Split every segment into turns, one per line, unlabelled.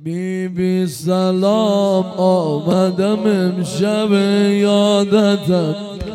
بی سلام آمدم امشب یادتم.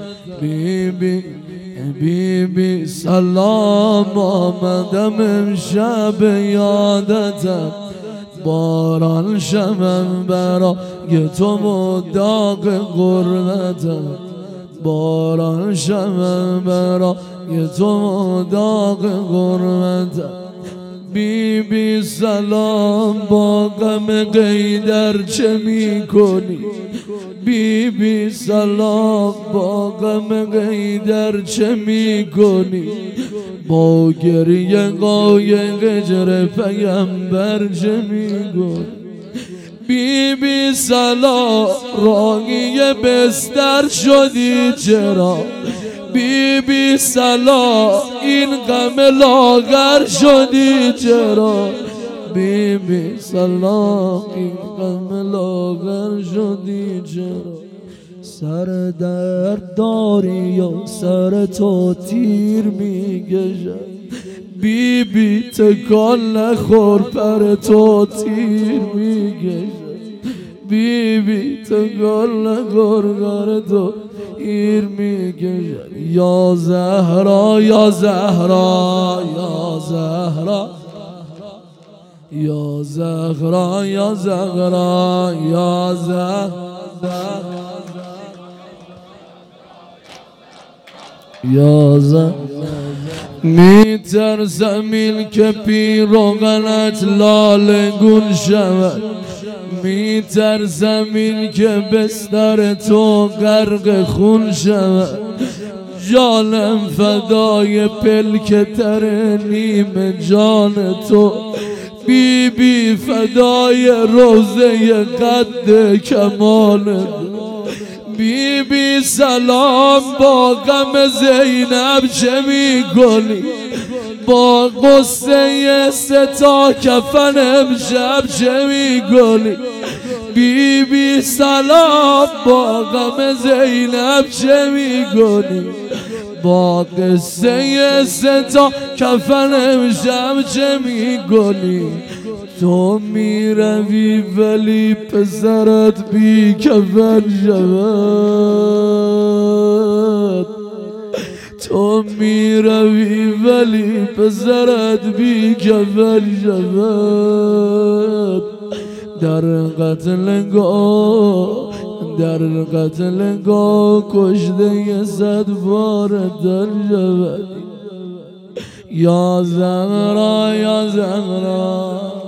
بی سلام آمدم امشب یادتم. باران شمم برای تو مداق غربتم. باران شمم برای تو مداق غربتم. بی سلام با غم قیدر چه می کنی؟ بی سلام با غم قیدر چه می کنی؟ با گریه قایق هجر پیمبر چه می کنی؟ بی سلام راهی بستر شدی چرا؟ بی سلام این غم لاغر شدی چرا؟ بی سلام این غم لاغر شدی چرا؟ سر درد داری و سر تو تیر میکشد. بی تکان نخور پر تو تیر میکشد. بی تکان نخور پر تو تیر میکشد. یا زهرا یا زهرا یا زهرا یا زهرا یا زهرا یا زهرا یا زهرا. میترسم که پیراهنت لاله گون شود. میترسم که بستر تو غرق خون شود. جانم فدای پلک تر نیم جان تو. بی فدای روزه قد کمال تو. بی سلام با غم زینب چه می کنی؟ با قصه ستا کفن امشب چه می کنی؟ بی سلام با غم زینب چه می کنی؟ با قصه ستا کفن امشب چه می کنی؟ تو می روی ولی پسرت بی کفن شود. تو می روی ولی پسرت بی کفن شود. در قتلگاه کشته 100 بار در شود. یا زهرا یا زهرا